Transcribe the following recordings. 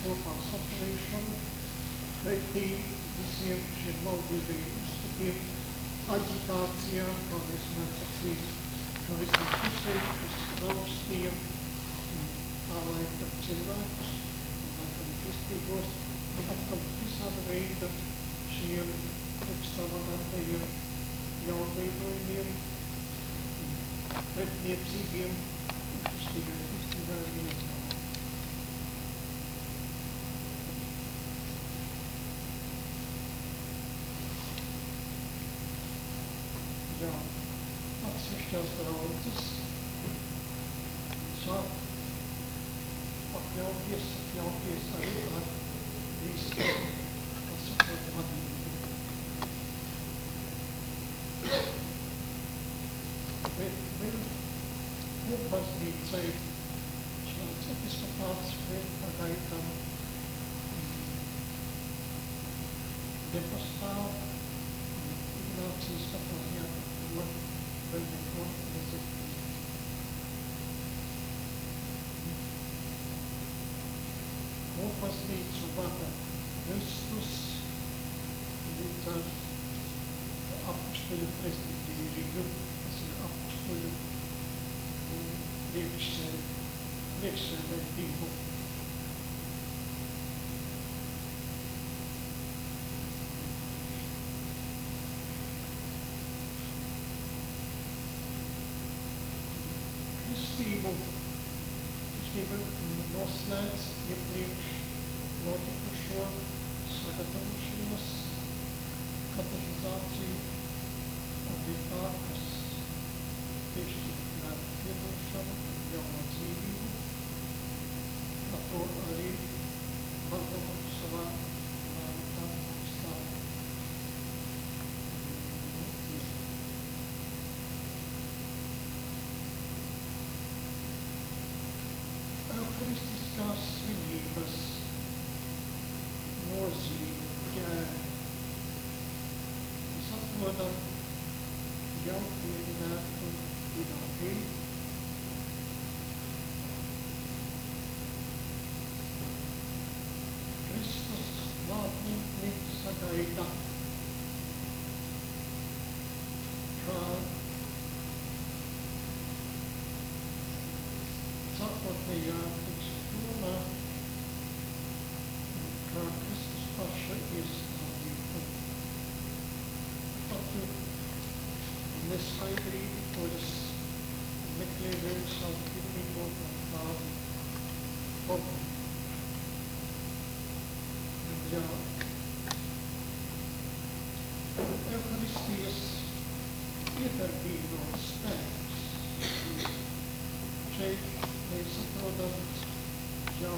kopā saturēšanu, pretī visiem šiem maldīgajiem uzskatiem, aģitācijā, kā mēs mēdz sacīt, no visām pusēm, kas raustiem, tā laika cilvēkus, un atkal kristīgos, un atkal visāda veida šiem ekstravagantajiem jaunveidojumiem, pretniecīgiem un kristīgajiem ietām. Jā, atsevišķās draudzes sāk atļauties arī ar visu, kas saprot vadību. Bet vēl baznīcai šāds episkopāts vēl pagaidām nepastāv. Ignācijas katrā ziņā par to vēl neko nezinu. Ko baznīcu vada Kristus līdz ar apustuļu presbitīriju, kas ir apustuļu priekšsēdētību. Kristība noslēdz iepriekš notikušo sagatavošanos, katehizāciju, objektā, kas piešķir piedošanu, jauno dzīvību, ar to arī padomu savā vārdā augstā. Euharistiskās svinības nozīme, ģēra. Mēs atrodam jau pieminētu Ināgī. Kristus klātbūtni sagaida kā sākotnējā teksturā, kā Kristus paša iestādība. Pat neskaidrība, kuras meklē savu pirmīgo tādu formu. Jā, Euharistijas iedarbīgo spēks. Šeit mēs atrodam jau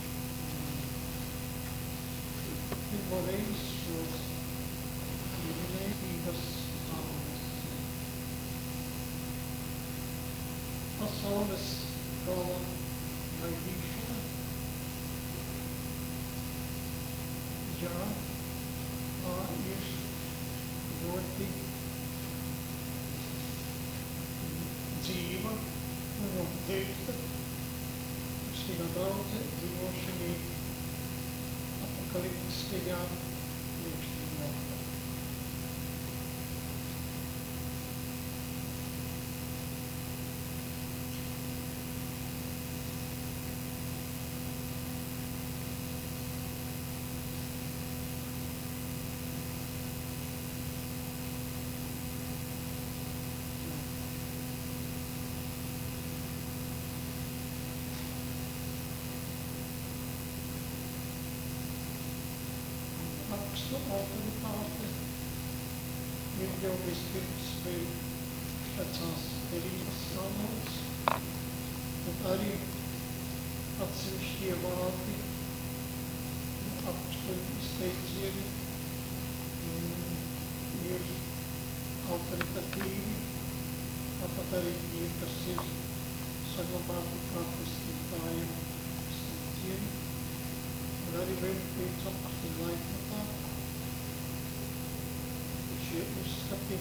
pirmo reizi šos vienības zāles. Pasaules gala gaidīšana. Jā, tā ir ļoti dzīva un noteikta kristīgā draudze dzīvošanī apokaliptiskajā priekšzīmē. Rakstu autoritāte ir jau vispirms vēl vecās derības kānols, bet arī atsevišķie vārdi, apustuļu izteicieni ir autoritatīvi, tāpat arī tie, kas ir saglabāti kā kristītāju izteicieni. Un arī vēl pēc apustuļu laikmatā šie uzskati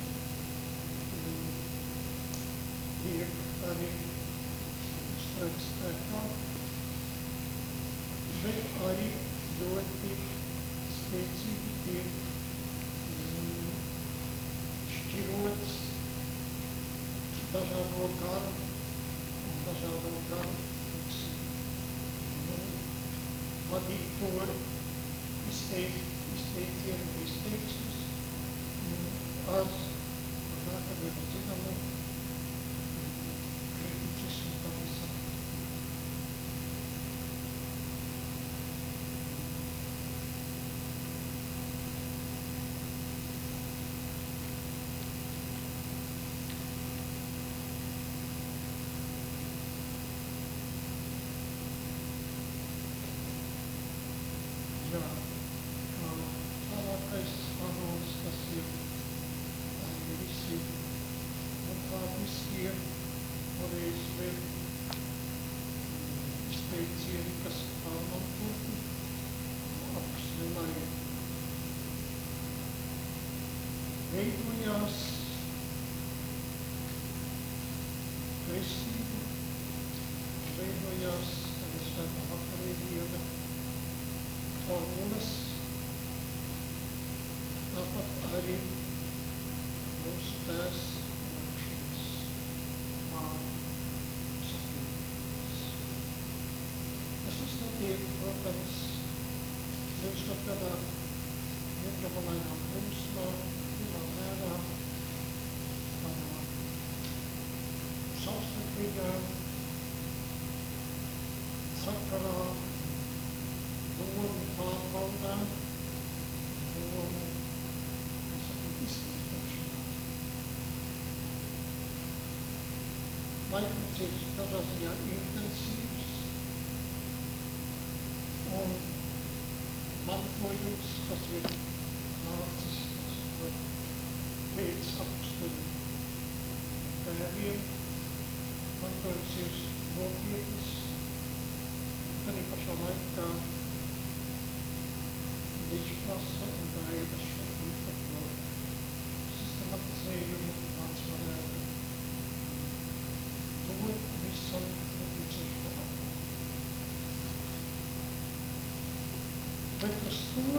tiek arī uzturēt spēkā, bet arī ļoti spēcīgi tiek šķirots dažādo garu un dažādo garu vadīt to izteicienu izteiksmes ar nākamajam zināmu kriticismu pavisam. Jā, tālākais anols, kas ir visi noklātiskie, toreiz vēl izteicieni, kas pārmantoti, apsmelai veidojās kristību, veidojās arī svētā vakarēdiena formulas, tāpat arī mūsu tēvs lūkšanas vārdu sapņošanas. Tas viss notiek, protams, viņš no kādā neprobalainā plūsmā, lielā mērā, savstarpīgā sakarā, domu pārbaudā, domu izskatīšanā. Laikmets ir tādā ziņā intensīvs un mantojums, kas ir nācis pēc apstuļu tēviem, mantojums ir nopietnas, arī pašā laikā viņš prasa un gaida šo īpato sistematizējumu, kāds varētu dot visam nepieciešamo atbalstu. Bet uz to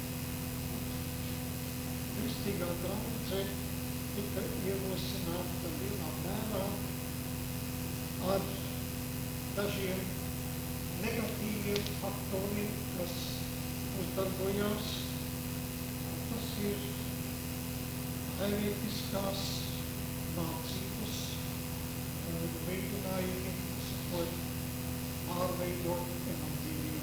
kristīgā draudze tika ierosināta lielā mērā ar dažiem negatīviem faktoriem, kas uzdarbojās. Tas ir herētiskās mācības veidinājumi, sakot, pārveidot evaņģēliju,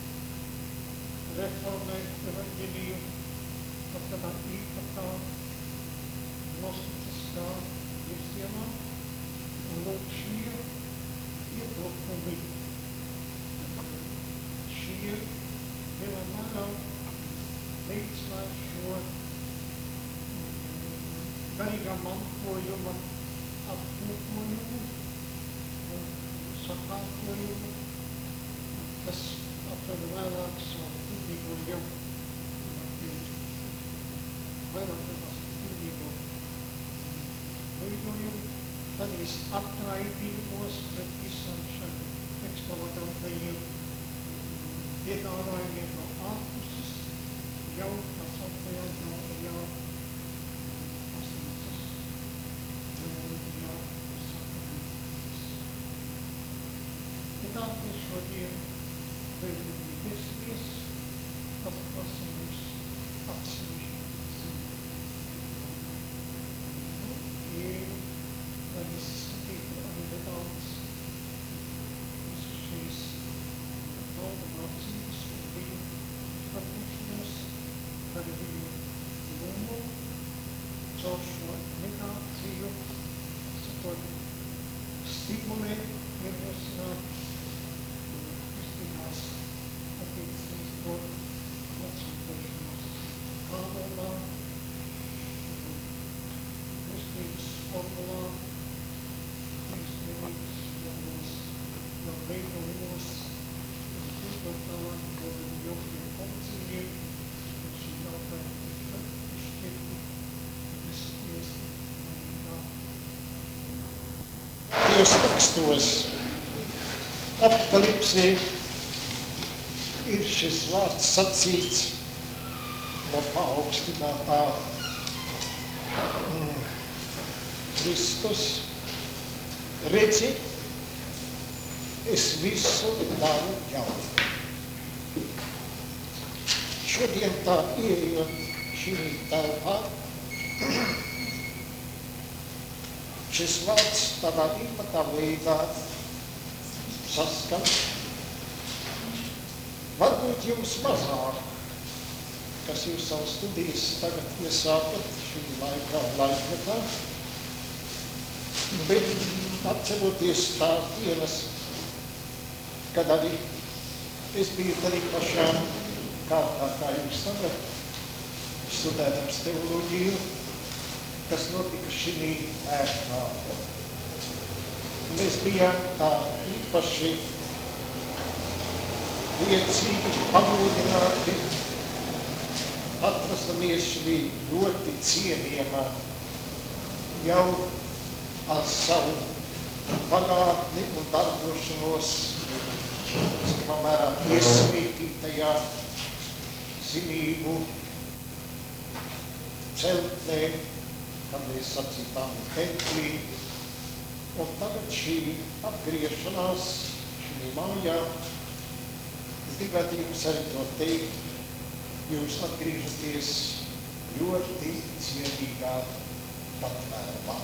reformēt evaņģēliju, pat kādā īpatā gnosticiskā virzienā, un lūk šie iebrukumi, šie lielā mērā veicināja šo garīgā mantojuma apkopojumu un sakārtojumu, kas aptver vēlāk savu tīrīgo jau vairāk tīrīgo veidojumu, tad visaptraipījumos pret visam šiem ekstravagantajiem piedāvājumiem no ārpuses, jau tā sauktājā jaunajā baznīcas teoloģijā sakarības. Tā mēs šodien vēlamies atklāsim mums atsevišķi lai mēs izskatītu arī nedaudz visu šīs valda mācības un viņu izpratņošanos, arī viņu lomu caur šo negāciju, sakot, stimulē, ierosināt kristīgās attiecības to atsakošanos kādomā, kristības formulā, kristības jau veidojumos, un tīkot tālāk dodam jaukiem funkcijiem, un šī jautājuma tika izšķirti, Dievs tekstos Apokalipsē ir šis vārds sacīts no paaugstinātā Kristus. Redzi, es visu daru jaunu. Šodien tā ieejot šī telpā, šis vārds tādā īpatā veidā saskan. Varbūt jums mazāk, kas jūs savu studijas tagad iesākat šī laikmetā, bet atceroties tās dienas, kad arī es biju arī pašām kārtā, kā jūs tagad, studēdams teoloģiju, kas notika šī ēkā. Mēs bijām tā īpaši liecīgi, pamudināti, atrastamies šī ļoti cienījamā jau ar savu pagātni un darbošanos, samērā iesmītītajā zinību celtnē, kad mēs sacītām templī. Un tagad šī atgriešanās šī mājā, es gribētu jums arī to teikt, jūs atgriežaties ļoti cienīgā patvērumā.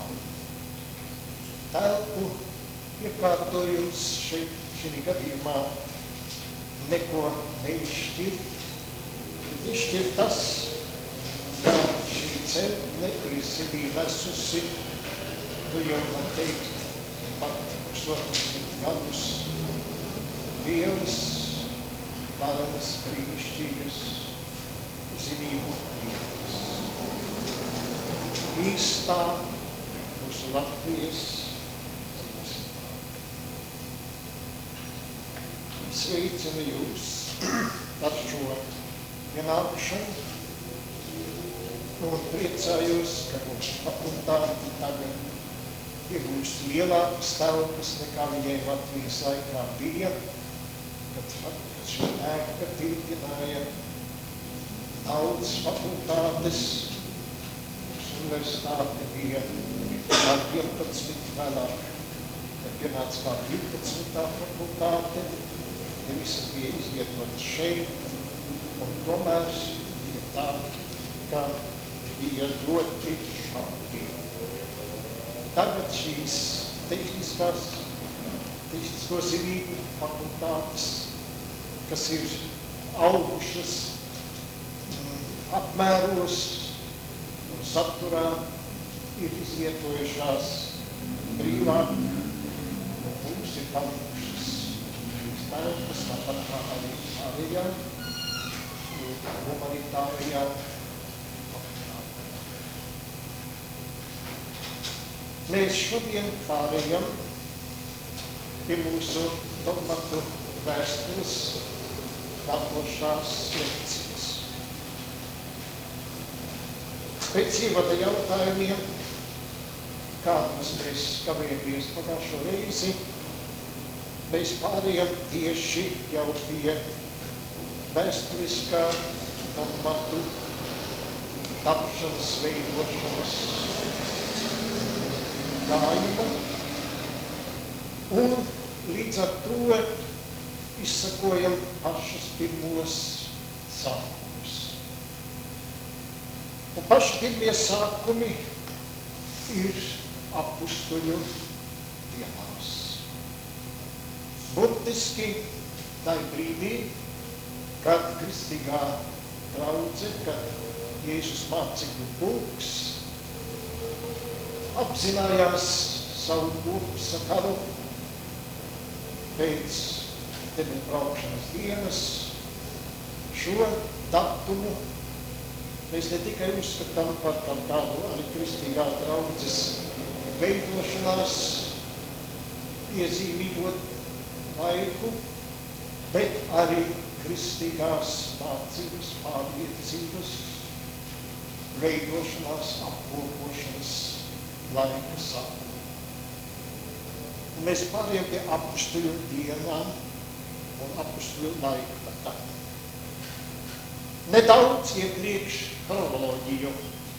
Telpu iekārtojums šī gadījumā neko neizšķir. Izšķir tas, ka šī celtne ir sevī nesusi, jau man teikt, pat 800 gadus lielas, varenas, brīnišķīgas zinību lietas. Īstā mūsu Latvijas sveicinu jūs ar šo ienākšanu un priecājos, ka mūsu fakultāti tagad iegūst lielākas telpas nekā viņai Latvijas laikā bija, kad šī ēka tilpināja daudz fakultātes. Mūsu universitāte bija ar 11, vēlāk, kad pienāca kā 12. fakultāte, te visas bija izvietotas šeit, un tomēr bija tā, ka bija ļoti šauki. Tagad šīs tehnisko zinību fakultātes, kas ir augušas apmēros un saturā, ir izvietojušās brīvāk, un mums ir palikušas šīs telpas, tāpat kā arī pārējā, humanitārajā. Mēs šodien pārējam pie mūsu dogmatu vēstules nākošās lekcijas. Pēc ievada jautājumiem, kādus mēs kavējamies pagājušo reizi, mēs pārējam tieši jau pie vēsturiskā dogmatu tapšanas, veidošanas gājuma, un līdz ar to izsakojam pašus pirmos sākumus. Un paši pirmie sākumi ir apustuļu dienās. Burtiski tai brīdī, kad kristīgā draudze, kad Jēzus mācekļu pulks apzinājās savu kopu sakaru pēc braukšanas dienas. Šo datumu mēs ne tikai uzskatām par kādu arī kristīgā draudzes veidošanās iezīmīgot laiku, bet arī kristīgās mācības, pārliecības, veidošanās, apkopošanas laika sākumu. Mēs pārējām pie apustuļu dienām, un apustuļu laikmeta. Nedaudz iepriekš chronoloģiju.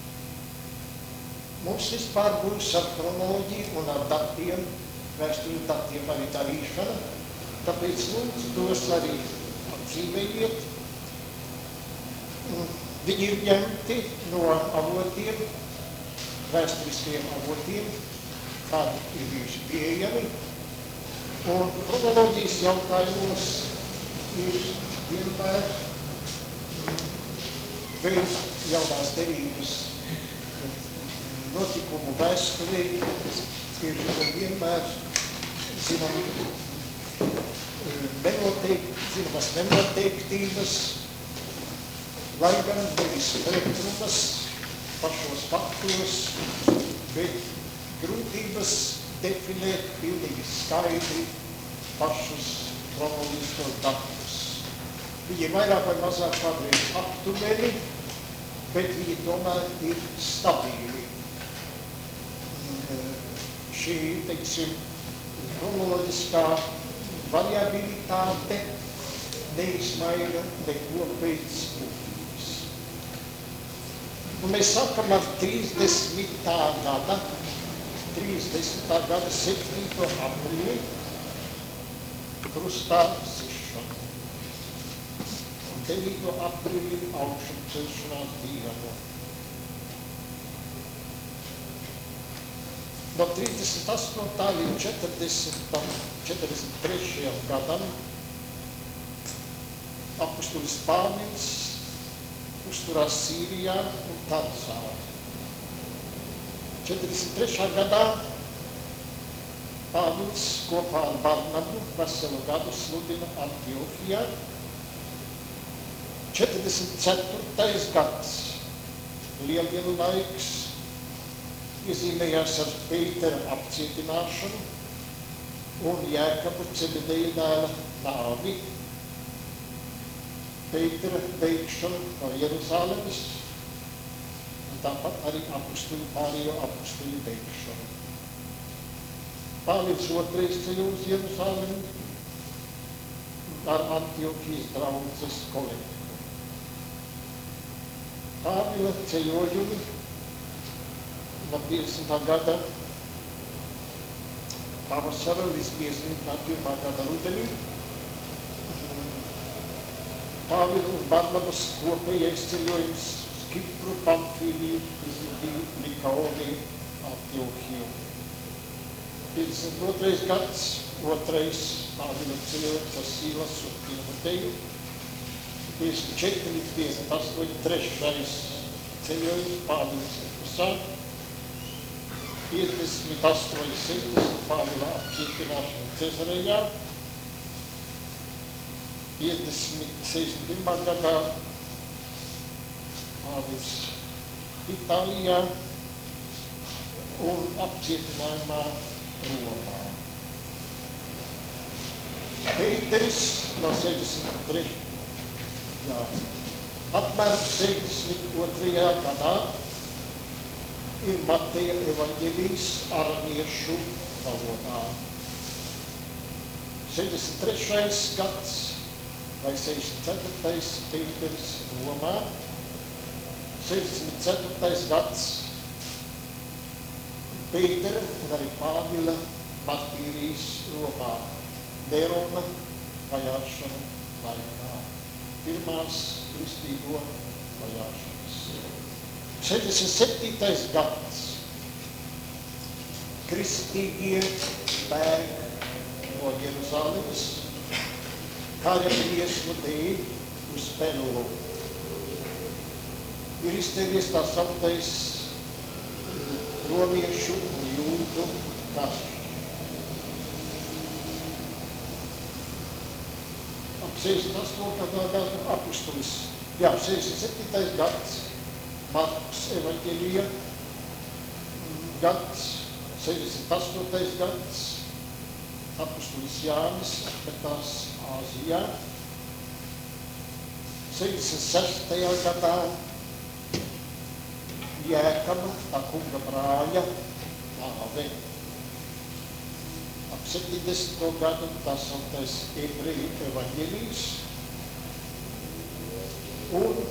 Mums vispār būs ar chronoloģiju un ar datiem, vēstuļu datiem arī darīšana, tāpēc lūdzu tos arī apzīmējiet. Viņi ir ņemti no avotiem, vēsturiskajiem avotiem, kādi ir bijuši pieejami. Un chronoloģijas jautājumos ir vienmēr vēl jaunās derības notikumu vēsturē ir vienmēr zināmas nenoteiktības, lai gan nevis pretrunas pašos faktos, bet grūtības definēt pilnīgi skaidri pašus chronoloģiskos datus. Viņi vairāk vai mazāk kādreiz aptuveni, bet viņi tomēr ir stabili. Šī, teiksim, chronoloģiskā variabilitāte neizmaina neko pēc būtības. Mēs sākam ar 30. gada 7. aprīli krustā sišanu un 9. aprīli augšām celšanās dienu. No 38. līdz 43. gadam apustulis Pāvils uzturās Sīrijā un Tarsā. 43. gadā Pāvils kopā ar Barnabu veselu gadu sludina Antiohijā. 44. gads, Lieldienu laiks, iezīmējās ar Pētera apcietināšanu un Jēkabu Cebedeja dēla nāvi, Pētera beigšanu no Jeruzālemes, un tāpat arī pārējo apustuļu beigšanu. Pāvils otrais ceļo uz Jeruzālemi ar Antiohijas draudzes kolektīvu. Pāvila ceļojumi no 50. gada pavasara līdz 51. gada rudenī. Pāvila un Barnabas kopējais ceļojums uz Kipru, Pamfīliju, Pizidiju, Likaoniju, Antiohiju. 52. gads, otrais Pāvila ceļojums ar Sīlas un Timoteju. 54. līdz 58. trešais ceļojums Pāvils Efesā. 58. 60. Pāvila apcietināšana Cezarejā. 61. gadā Pāvils Itālijā un apcietinājumā Romā. Pēteris no 63. Apmēram 62. gadā ir Mateja evaņģēlijs aramiešu valodā. 63. gads vai 64. Pēteris Romā. 64. gads Pētera un arī Pāvila martīrijas Romā. Nerona vajāšana laikā. Pirmās kristīgo vajāšanas. 67. gads. Kristīgie bēg no Jeruzālemes, kara briesmu dēļ uz Peru. Ir izcēlies tā sauktais romiešu un jūdu karš. Ap 68. gada apustulis. 67. gads. Marks evaņģēlija gads. 68. gads. Apustulis Jānis apmetās Āzijā. 66. gadā Jēkaba, tā kunga brāļa, nāve. Ap 70. gadu tā sauktais ebreju evaņģēlijs un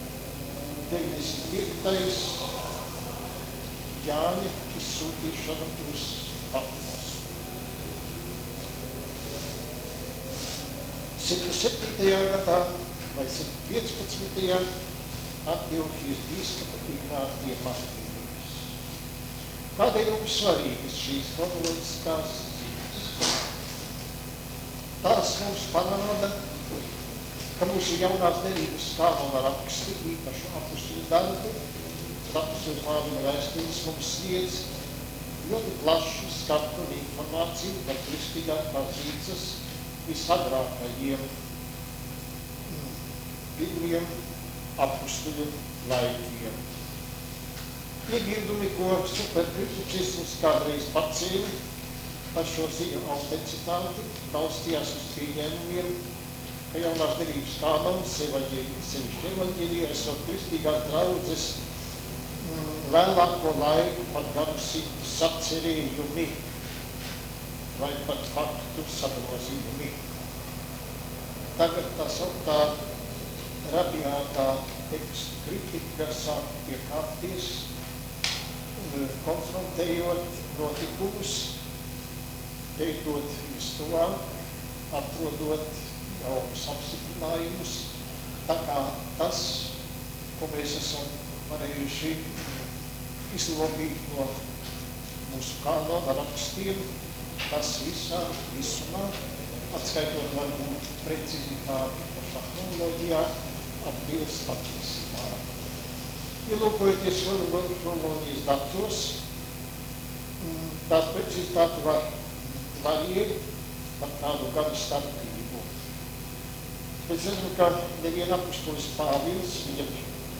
95. Jāņa izsūtīšana uz Patmos. 107. gadā vai 115. Antiohijas bīskapa Ignātija martīrijas. Kādēļ mums svarīgas šīs chronoloģiskās zīmes? Tās mums parāda, ka mūsu jaunās derības kānona raksti, īpaši apustuļu darbi, apustuļu Pāvila vēstules mums sniedz ļoti plašu skatu un informāciju par kristīgās baznīcas visagrākajiem pirmiem apustuļu laikiem. Iebildumi, ko superkritisms kādreiz pacēla par šo ziņu autenticitāti, balstījās uz pieņēmumiem, ka jaunās derības kānons, sevišķi evaņģēlija, esot kristīgās draudzes vēlāko laiku pat gadu simtu sacerējumi vai pat faktu sagrozījumi. Tagad tā sauktā rabiātā tekstu kritika sāk piekāpties, konfrontējot notikumus, pētot vistuām, atrodot jaunus apstiprinājumus, tā kā tas, ko mēs esam varējuši izlobīt no mūsu kānona rakstiem, tas visumā, atskaitot varbūt precizitāti pašā chronoloģijā, atbilst patiesībā. Ielūkojoties chronoloģijas datos, tās precizitāte var variēt par kādu gadu starpību. Es zinu, ka neviena apustulis Pāvils, viņam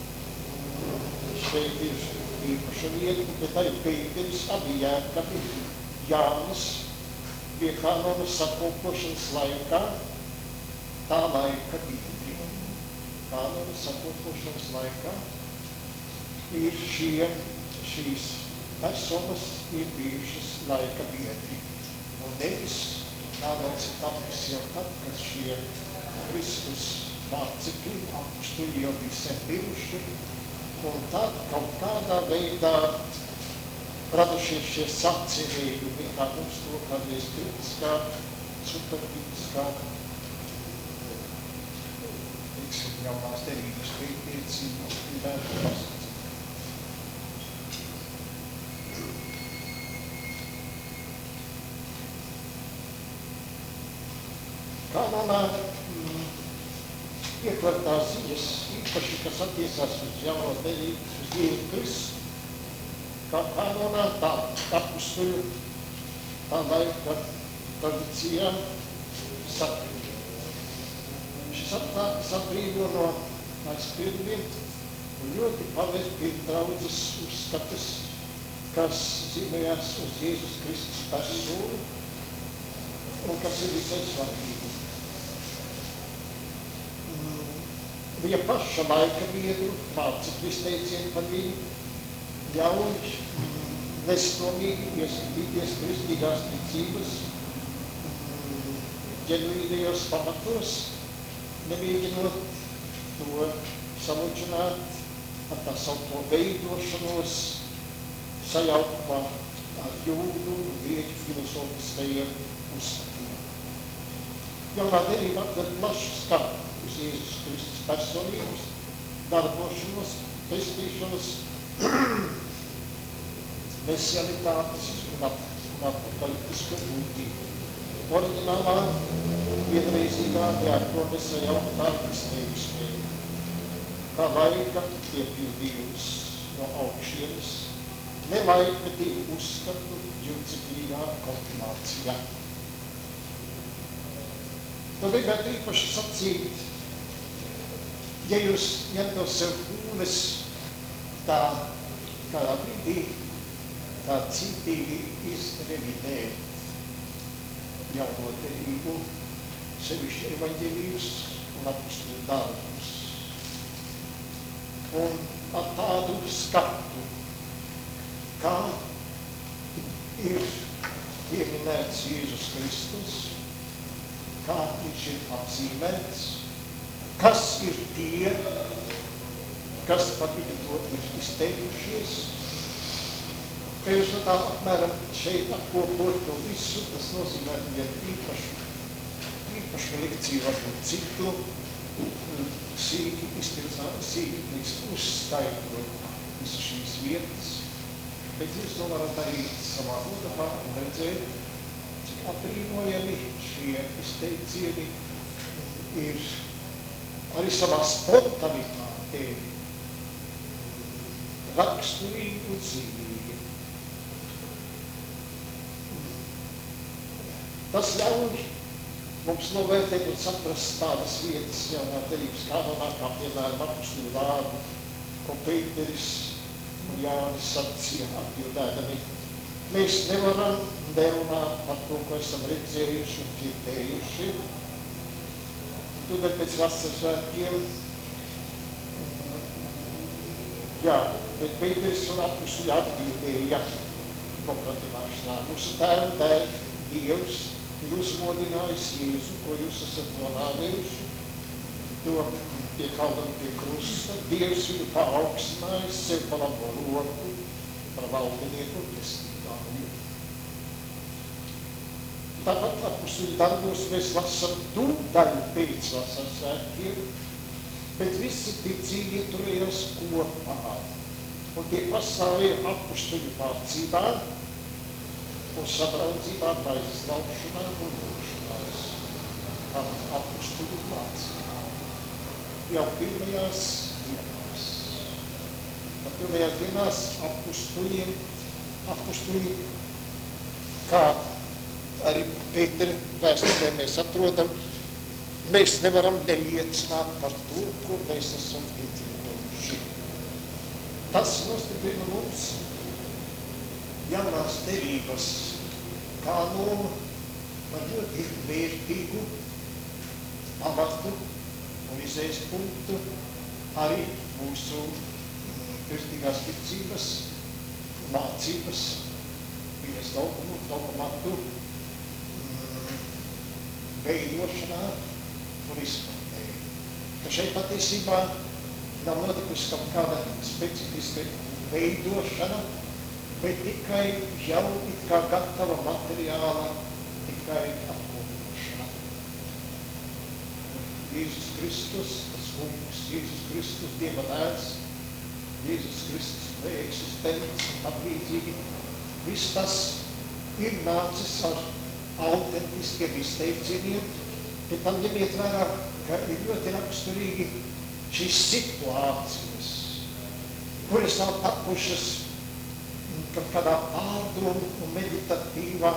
šeit ir īpaša vieta, bet arī Pēteris, abi Jēkabi, Jānis, pie kānona sakopošanas laikā, tā laika biedri. Kānona sakopošanas laikā ir šīs personas ir bijušas laika biedri. Un nevis kānons ir tapis jau tad, kad šie Kristus mācekļi, apustuļi jau bija sen bijuši, un tad kaut kādā veidā radušies šie sacerējumi, kā mums to kādreiz kritiskā, superkritiskā, teiksim, jaunās derības pētniecība gribētu pasakāt. Kānonā iekvartās ziņas, īpaši, kas attiecās uz jaunās derības, uz Jēzu Kristu, kā kānonā, tā apustuļu, tā laika tradīcijām sakrīt. Šis sakrīdo no aizpildiem un ļoti pavērti draudzes uzskatus, kas zīmējās uz Jēzus Kristus personu un kas ir visai svarīgi. Viņa paša laika biedru mācekļu izteicieni par viņu ļauj nestomīgi ieskatīties kristīgās ticības ģenuīnajos pamatos, nemēģinot to saludžināt ar tā saukto veidošanos sajaukumā ar jūdu un grieķu filozofiskajiem uzskatiem. Jaunā derība atver plašu skatu uz Jēzus Kristus personības, darbošanos, pestīšanas, mesianitātes un apokaliptisko būtību. Oriģinālā, vienreizīgā neatrodesa jaunatā kristējušie, kā laika piepildījums no augšienes, nelaikmetīgi uzskatu jūciklīgā kompilācijā. To gribētu īpaši sacīt, ja jūs ņemtos sev kūnes tā kādā brīdī tā cītīgi izrevidēt jauno derību, sevišķi evaņģēlijus un apustuļu darbus. Un ar tādu skatu, kā ir pieminēts Jēzus Kristus, kā viņš ir apzīmēts, kas ir tie, kas par viņu to ir izteikušies. Ka jūs tā apmēram šeit apkopot to visu, tas nozīmē vienu īpašu lekciju, varbūt ciklu, sīki uzskaitot visu šīs vietas, bet jūs to varat darīt savā rodapā un redzēt, cik aprīnojami šie izteicieni ir arī savā spontanitātē raksturīgi un dzīvīgi. Tas ļauj mums novērtēt un saprast tādas vietas jaunā derības kanonā, kā piemēram apustuļu vārdi, ko Pēteris un Jānis sacīja atbildēdami. Mēs nevaram nerunāt par to, ko esam redzējuši un dzirdējuši. Tūdaļ pēc vasaras svētkiem, bet Pēteris un apustuļi atbildēja nokratināšanā. Mūsu tēva dēļ Dievs ir uzmodinājis Jēzu, ko jūs esat nonāvējuši, to piekaldam pie krusta. Dievs viņu paaugstinājis sev par labo roku, par valdinieku un pestītāju. Tāpat apustuļu darbos mēs lasam tūdaļu pēc vasaras svētkiem, bet visi ticīgi turējās kopā un tie pastāvēja apustuļu mācībā un sadraudzībā, aizlaušanā un lūgšanās, kā apustuļu mācībā. Jau pirmajās dienās apustuļi, kā arī Pētera vēsturē mēs atrodam, mēs nevaram neliecināt par to, ko mēs esam piedzīvojuši. Tas nostiprina mums jaunās derības kanonu par ļoti vērtīgu pamatu un izējas punktu arī mūsu kristīgās ticības mācības, viņas dogmatu veidošanā un izpratnē. Ka šeit patiesībā nav notikusi kaut kāda specifiska veidošana, bet tikai jau it kā gatava materiāla, tikai apkopošana. Jēzus Kristus, tas kungs, Jēzus Kristus, Dieva dēls, Jēzus Kristus preeksistents un tam līdzīgi. Viss tas ir nācis ar autentiskiem izteicieniem, bet tam ņemiet vērā, ka ir ļoti raksturīgi šīs situācijas, kuras nav tapušas kaut kādā pārdomu un meditatīvā,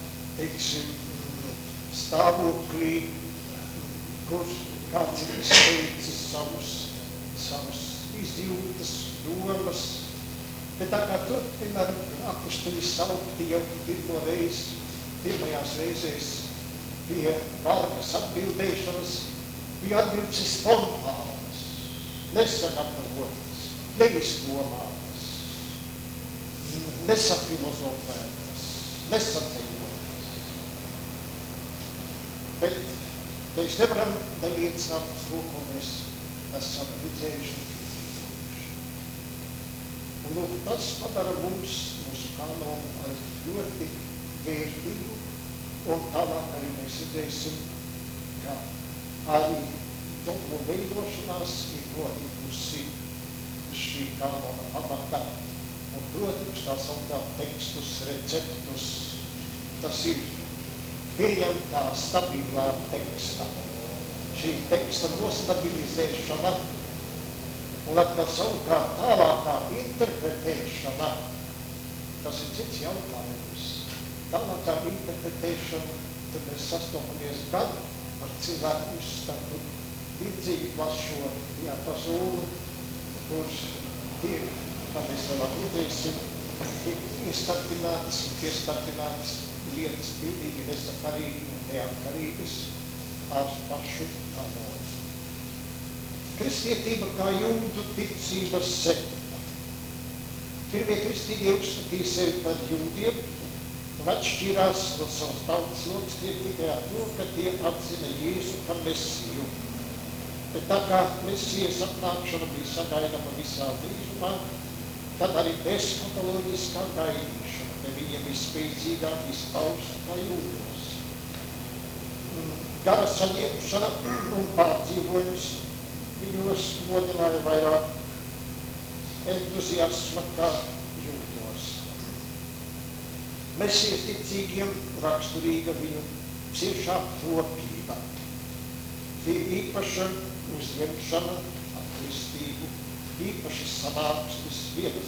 stāvoklī, kur kāds ir izteicis savus izjūtas, domas, bet tā kā tur, piemēram, apustuļi saukti jau pirmajās reizēs pie valkas atbildēšanas, bija atbildes spontānas, nesagatavotas, neizdomātas, nesafilozofētas, nesateilotas. Bet mēs nevaram neliecināt to, ko mēs esam redzējuši un piedzīvojuši. Un lūk, tas padara mums, mūsu kanonu, arī ļoti vērtīgu, un tālāk arī mēs redzēsim, ka arī dogmu veidošanās ir notikusi šī kanona pamatā. Un, protams, tā sauktā tekstus, receptus, tas ir pieņemtā stabilā teksta. Šī teksta nostabilizēšana un atkal savukārt tālākā interpretēšana, tas ir cits jautājums. Tālākā interpretēšana, tad mēs sastopamies gan ar cilvēku uzskatu, līdzīgi plašo diapazonu, kurš tiek, kā mēs vēlāk redzēsim, tiek iestartināts lietas pilnīgi nesakarīgi un neatkarīgas ar pašu kanonu. Kristietība kā jūdu ticības sekta. Pirmie kristīgie uzskatīja sevi par jūdiem un atšķirās no savas tautas locekļiem tikai ar to, ka tie atzina Jēzu kā Mesiju. Bet tā kā Mesijas atnākšana bija sagaidama visā drīzumā, tad arī eskatoloģiskā gaidīšana te viņiem ir spēcīgāk izpaust kā jūdos. Gara saņemšana un pārdzīvojums viņos modināja vairāk entuziasma kā jūdos. Mesijas ticīgiem raksturīga viņu ciešā topība. Bija īpaša uzņemšana ar kristību, īpaši sanāksmes vienas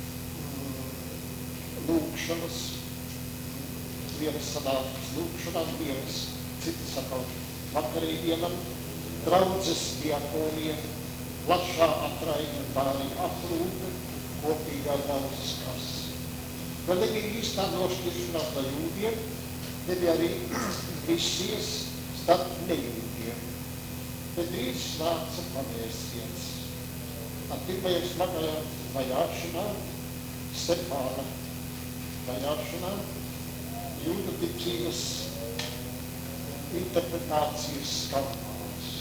lūkšanas, vienas sanāksmes lūkšanām, vienas citas atkal vakarīdienam, draudzes diakonija, plašā atraida bāriņa aprūpe, kopīgā draudzes kasa. Vēl nebija īstā nošķiršanās no jūdiem, nebija arī misijas starp nejūdiem. Bet drīz nāca pamēsiens. Ar pirmajām smagajām vajāšanām, Stefāna vajāšanām, jūdu ticības interpretācijas skandāls.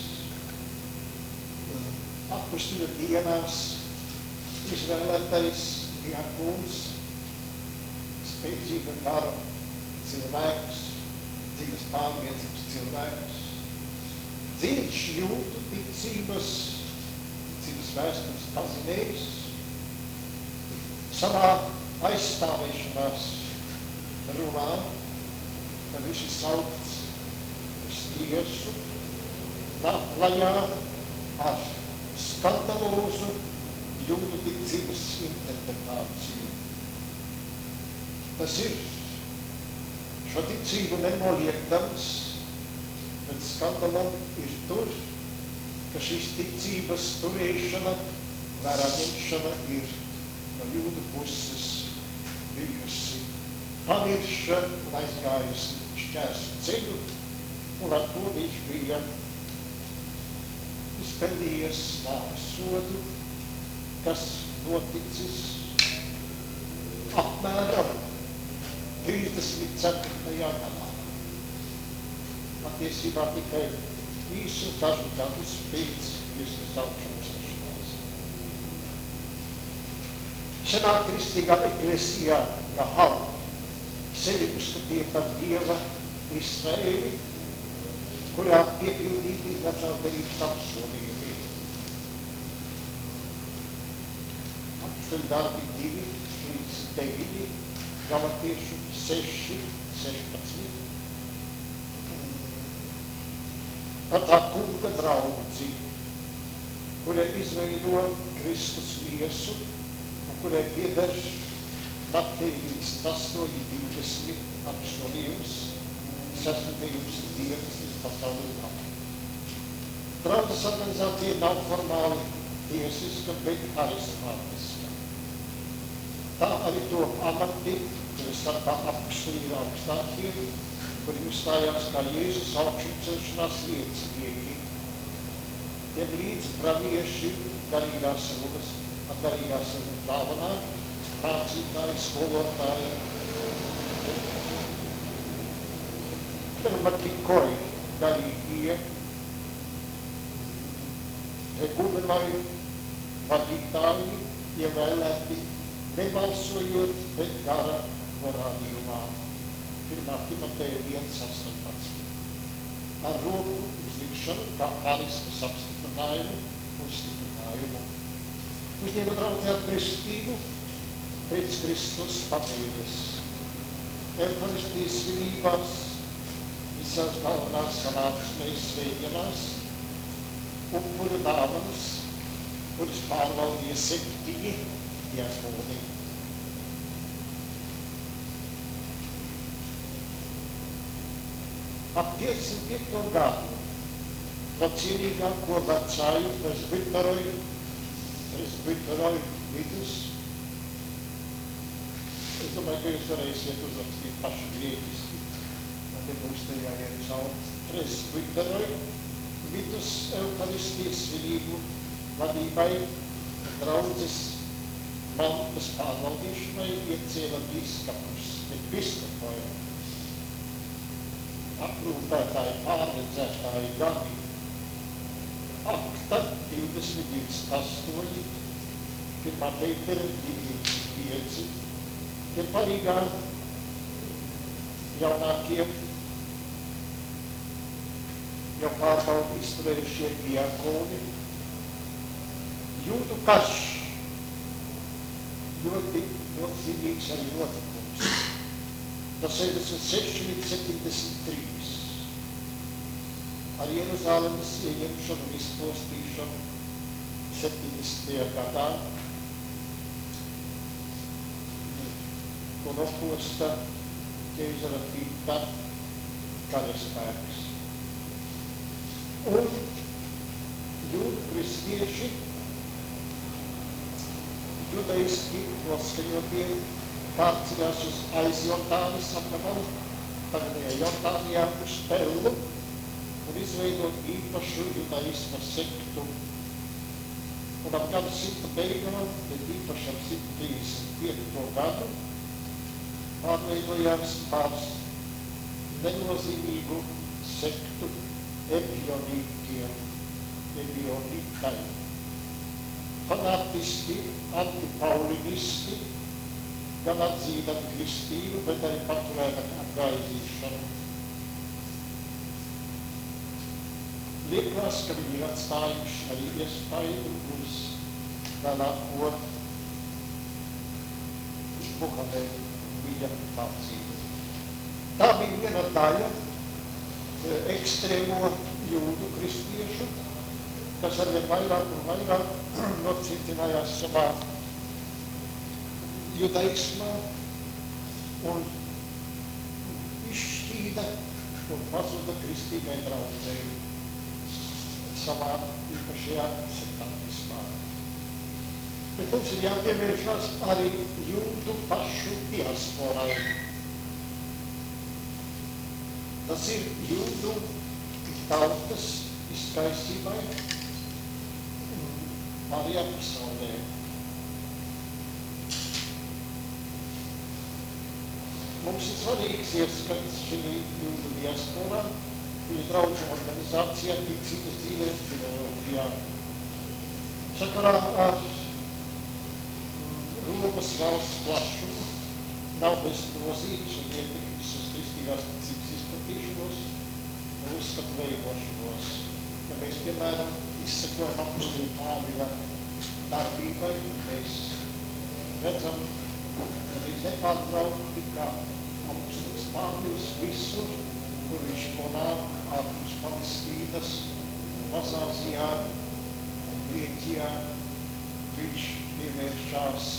Apustuļu dienās izvēlētais diakons, spēcīga gara cilvēks, dziļas pārliecības cilvēks, dziļš jūtu ticības vēstures pazinējis, savā aizstāvēšanās runā, kad viņš ir saukts uz tiesu, nāk klajā ar skandalozu jūdu ticības interpretāciju. Tas ir šo ticību nenoliekdams, bet skandalam ir tur, ka šīs ticības turēšana, vērā ņemšana ir no jūdu puses bijusi pavirša un aizgājusi šķērsu ceļu, un ar to viņš bija izpelnījies nāves sodu, kas noticis apmēram 34. gadā. Patiesībā tikai īsu dažu gadus pēc Kristus augšumas. Senā kristīgā eklesijā Gahal sevi uzskatīja par Dieva Izraēli, kurā piepildīti dažādības apsolījumi. Apstuļu darbi 2:9, Galatiešu 6:16. Par tā kunga draudzi, kurai izveido Kristus viesu un kurai pieder Matejs 8:20 apsolījums, sasniegums dienas līdz pasaules galam. Draudzes organizācija nav formāli tiesiska, bet harizmātiska. Tā arī to amati, kuri starpā apakšļi ir augstākie, kuri uzstājās kā Jēzus augšucelšanās liecinieki. Tiem līdz pravieši, garīgās runas, garīgās runas dāvanā, mācītāji, skolotāji. Pirmatikoi garīgie, regulāri vadītāji, ievēlēti, nebalsojot, bet gara norādījumā. 1. Timoteja 1:18. Ar roku uzlikšanu kā harismas apstiprinājumu un stiprinājumu. Uzņēma draudzē ar kristību pēc Kristus pabeigas. Euharistijas svinībās, visās galvenās sanāksmēs svētdienās, upuru dāvanas, kuras pārvaldīja 7 diakoni. Ap 55. gadu no cienīgāko vecāju presbiteroju vidus. Es domāju, ka jūs varēsiet uzrakstīt paši grieķiski, un te būs te jāiet caur presbiteroju vidus Euharistijas svinību vadībai draudzes mantas pārvaldīšanai iecēla biskupus, episkopoju, aprūpētāji, pārredzētāji, gani. Akta 20:8, pirmā Pētera 2:5, tie palīgā jaunākie jau pārbaudi izturējušie diakoni. Jūdu karš ļoti nozīmīgs arī notikums. No 66 līdz 73. Ar Jeruzalemes ieņemšanu un izpostīšanu 70. gadā, ko noposta ķeizara Tita karaspēks. Un jūdu kristieši, judaiski noskaņotie, pārceļās uz aizjortānis apgabalu, tagadējā Jortānijā uz Pellu, un izveidot īpašu judaisma sektu. Un ap gadu 100 beigām, bet īpaši ap 135. gadu, pārveidojās pār nenozīmīgu sektu ebionītiem, ebionitai. Fanatiski, antipaulinisti, gan atzīdami kristību, bet arī paturēdami apgaizīšanu. Liekas, ka viņi ir atstājuši arī iespaidu uz vēlāko Muhamedu un viņa mācību. Tā bija viena daļa ekstrēmo jūdu kristiešu, kas arvien vairāk un vairāk nocietinājās savā judaismā un izšķīda un pazuda kristīgai draudzei savā īpašajā sektantismā. Bet mums ir jāpievēršās arī jūdu pašu diasporai. Tas ir jūdu tautas izskaistībai pārējā pasaulē. Mums ir svarīgs ieskats šī jūdu diasporā, viņa draudžu organizācijā ticības dzīvē filozofijā. Sakarā ar Romas valsts plašumu nav bez nozīmes un ietekmes uz kristīgās ticības izplatīšanos un uzskatu veidošanos. Ja mēs, piemēram, izsekojam apustuļu Pāvila darbībai, mēs redzam, ka viņš nepārtraukti, kā apustulis Pāvils visur, kur viņš nonāk ārpus Palestīnas, Mazāzijā un Grieķijā, viņš pievēršās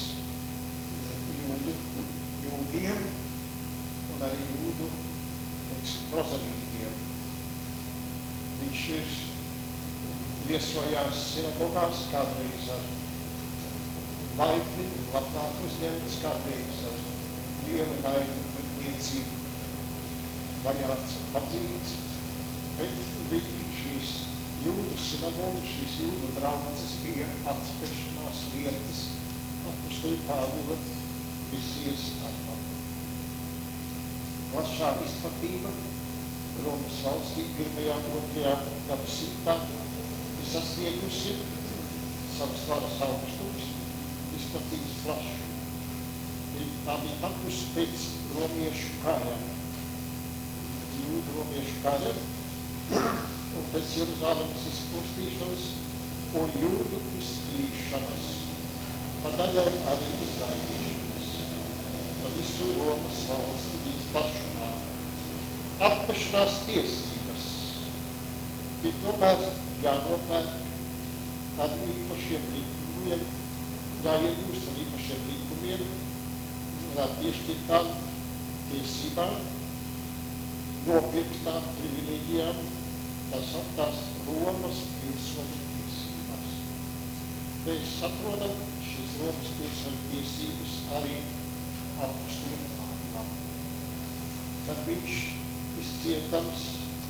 jūdiem un arī jūdu prozalītiem. Viņš ir viesojās sinagogās, kādreiz ar laipni un labprāt uzņemts, kādreiz ar lielu naidu pret niecību vajāts un padzīts, bet šīs jūdu sinagogas, šīs jūdu draudzes bija atspēršanās vietas apustuļu Pāvila misijas darbā. Plašā izplatība Romas valstī 1. un 2. gadsimtā ir sasniegusi savas varas augstumus, izplatības plašu. Tā bija tapusi pēc romiešu kara, jūdu romiešu kara, un pēc Jeruzalemes izpostīšanas un jūdu izklīšanas, pa daļai arī izraidīšanas, pa visu Romas valsti līdz plašumā. Atpešanās tiesības bija tomēr jānopērk ar īpašiem likumiem, jāiegūst ar īpašiem likumiem, ar piešķirtām tiesībām, nopirktām privileģijām, tā sauktās Romas pilsoņu tiesības. Mēs saprotam šīs Romas pilsoņu tiesības arī apustuļu Pāvilam. Kad viņš izcietams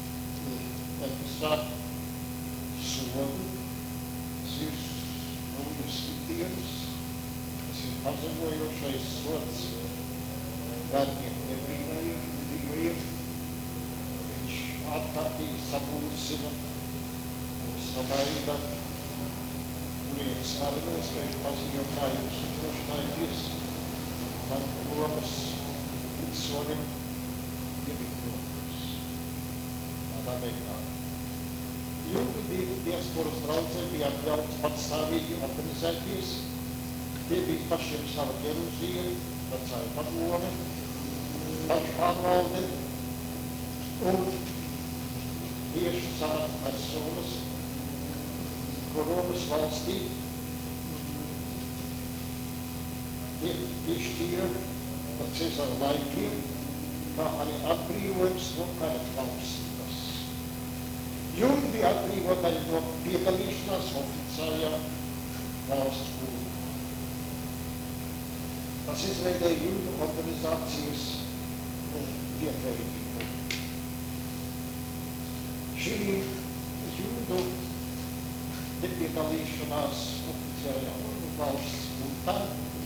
sāk sodu, sirs nūju sitienus, ir pazemojošais sots bērniem nebrīnējiem. Viņš ārkārtīgi sabūsina un samaida, kurienes slavenais, ka viņš paziņo, kā jūs uzdrošinājaties man Romas pilsonim ielikt rokas. Tādā veidā. Jūdu diasporas draudzē bija atļauts patstāvīgi organizēties. Tie bija pašiem sava ģeruzija, vecāja padome, pašu pārvalde un tieši savas personas, ko Romas valstī piešķīra par Cezara laikiem, kā arī atbrīvojums no kara klausības. Jūdi bija atbrīvotāji no piedalīšanās oficiālajā valsts kultūrā. Tas izveidēja jūdu organizācijas pieklājību. Šī jūdu nepiedalīšanās oficiālajā valsts kultūrā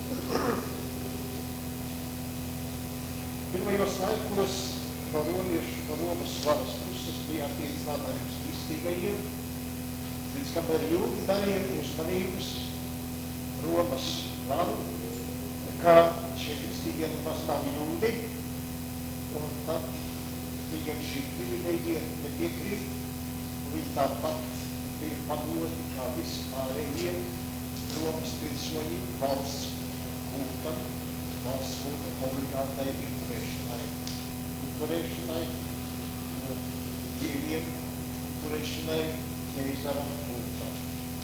pirmajos laikos no Romas varas puses bija attiecinājums kristīgajiem, līdz kamēr jūdi darīja uzmanības Romas varu, kā šie kristīgie nemaz nav jūdi, un tad viņiem šī privilēģija nepiekrīt, un viņi tāpat bija padoti kā visi pārējie Romas pilsoņi valsts kultam, valsts kulta obligātai upurēšanai, dieviem, upurēšanai, ķeizaram kultam.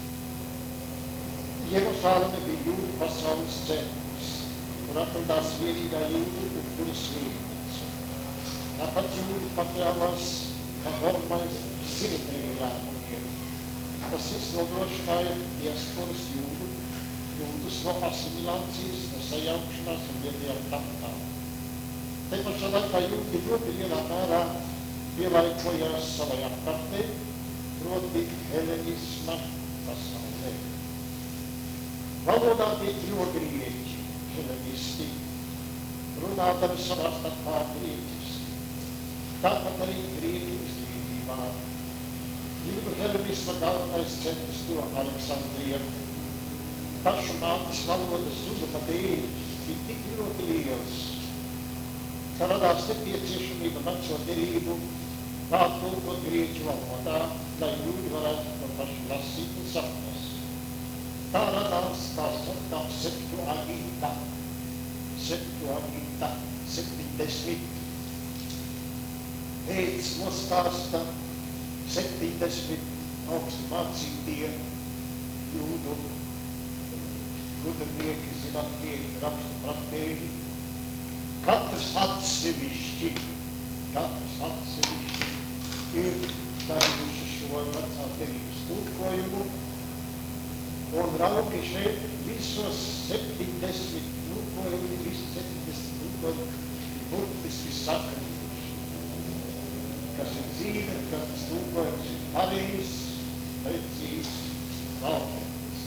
Jeruzaleme bija jūdu pasaules centrs, kur atradās vienīgā jūdu upures vietnīca. Tāpat jūdi pakļāvās kā normais simetrija lēmumiem. Tas viss nodrošināja diasporas jūdus no asimilācijas, no sajaukšanās un vietējām taktām. Te pašā laikā jūdi ļoti lielā mērā pielaikojās savai apkārtnē, proti helenisma pasaulē. Valodā bija kļuva grieķi, helenisti, runādami savā starpā grieķiski. Tāpat arī grieķu izglītībā. Jūdu helenisma galvenais centrs to Aleksandrija. Pašu mātes valodas zuduma dēļ bija tik ļoti liels, ka radās nepieciešamība veco derību pārtulkot grieķu valodā, lai jūdi varētu to pašu lasīt un saprast. Tā radās tā sauktā Septuaginta, 70 pēc nostāsta 70 augstu mācītie jūdu gudrnieki, zinātnieki, rakstu praktēji. Katrs atsevišķi ir darījuši šo vecā derības tulkojumu, un raugi šeit visos 70 tulkojumi, burtiski sakrījuši. Kas ir dzīve, kas tas tulkojums ir pareizs, precīzs, valkētis.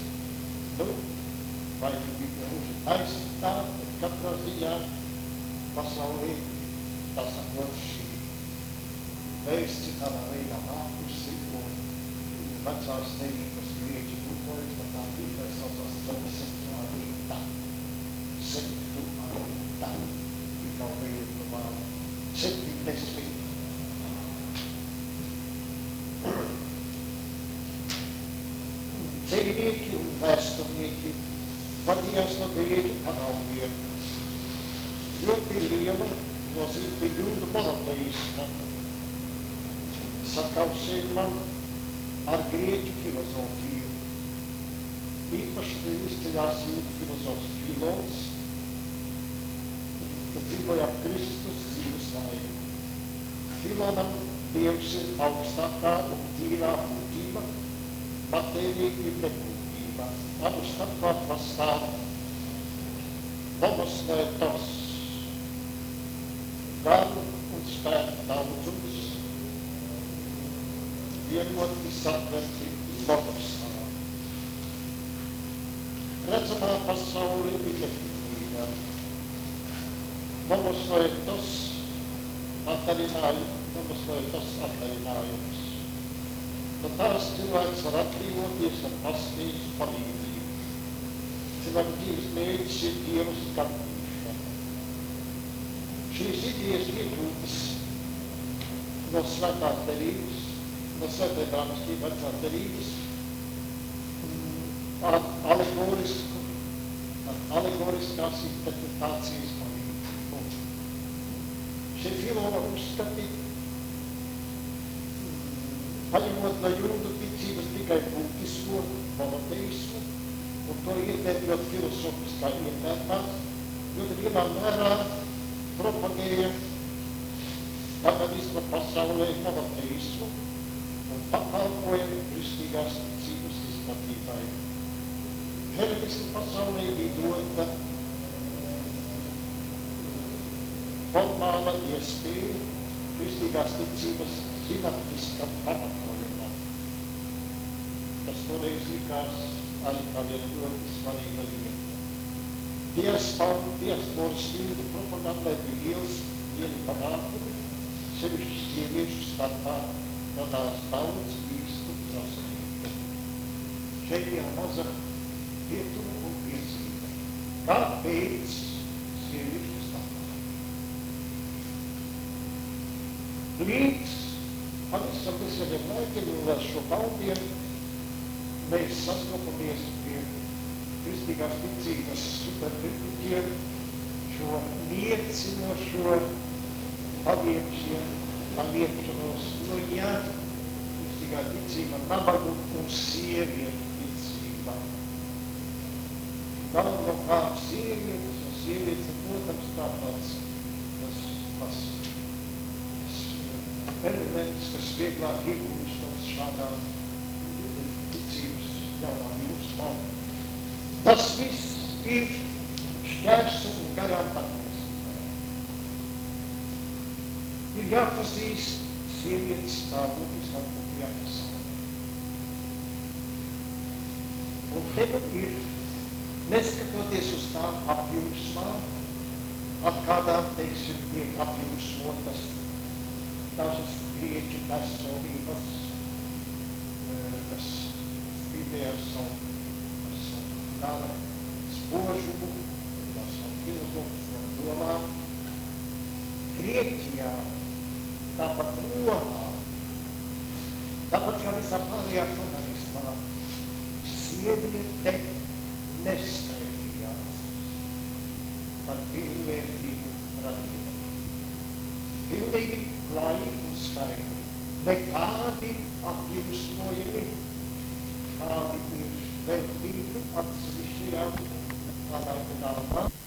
Vai bija gluži taisnā, bet katrā ziņā pasaulē pasakot šī vēsts tādā veidā nākusi un vecās derības grieķu tulkojums, bet tā tikai saucās Septuaginta. Ir kaut kā iedomāta 70. Dzejnieki un vēsturnieki vadījās no grieķu paraugiem. Ļoti liela nozīme bija jūdu monoteisma sakausējumā ar grieķu filozofiju. Īpaši izceļās jūdu filozofs Filons, kas dzīvoja ap Kristus dzīves laiku. Filonam Dievs ir augstākā un tīrā būtība, matērija ir nebūtība. Abu starpā pastāv nomos netos, garu un spēku daudzums, vienoti satverti logosā. redzamā pasaule ir efektīva. Mums vajag tas atdarinājums. No tās cilvēks var atbrīvoties ar pasniedz palīdzību. Cilvēku dzīves mērķis ir Dieva skatīšana. Šīs idejas iegūtas no svētās derības, no svētēbrāmiskī vecās derības, ar alegoriskās interpretācijas palīdzību. Šie filologi uzskatīja, paņemot no jūdu ticības tikai būtisko monoteismu un to ietērpjot filosofiskā ietērpā, ļoti lielā mērā propagēja paganisma pasaulē monoteismu un pakalpoja kristīgās ticības izplatītāji. Helenismu pasaulē bija dota formāla iespēja kristīgās ticības zinātniskam pamatojumam. Tas toreiz likās arī kā viena ļoti svarīga lieta. Diasporas filmu propagandai bija lieli panākumi, sevišķi sieviešu starpā radās daudz īstu prasmību. Šeit jau maza pietuma un piezīme. Kāpēc sieviešu starpā? Līdz pavisam neseniem laikiem un vēl šo paudienu mēs sastopamies pie kristīgās ticības superkritiķiem, šo niecinošo pavienšanos, nu jā, kristīgā ticība, nabagu un sievietu ticība. Galvenokārt sievietes, un sievietes, protams, tāpēc tas elements, kas vieglāk iegūstos šādām ticības jaunām jūsmām. Tas viss ir šķērsu un garām patiesībā. Ir jāpazīst sievietes stāvoklis, kā būtu jāpasaulē. Un te ir, neskatoties uz tām apjūsmām, ar kādām, teiksim, tiek apjūsmotas dažas grieķu personības, kas spīdē ar savu gara spožumu, ar savu filozofisko domām. Grieķijā, tāpat Romā, tāpat kā visā pārējā humanismā, sieviete nestājījās par pilnvērtīgu radību. Pilnīgi klāji un skaidri. Nekādi apjūsmojumi, kādi ir veltīti atsevišķajām tādā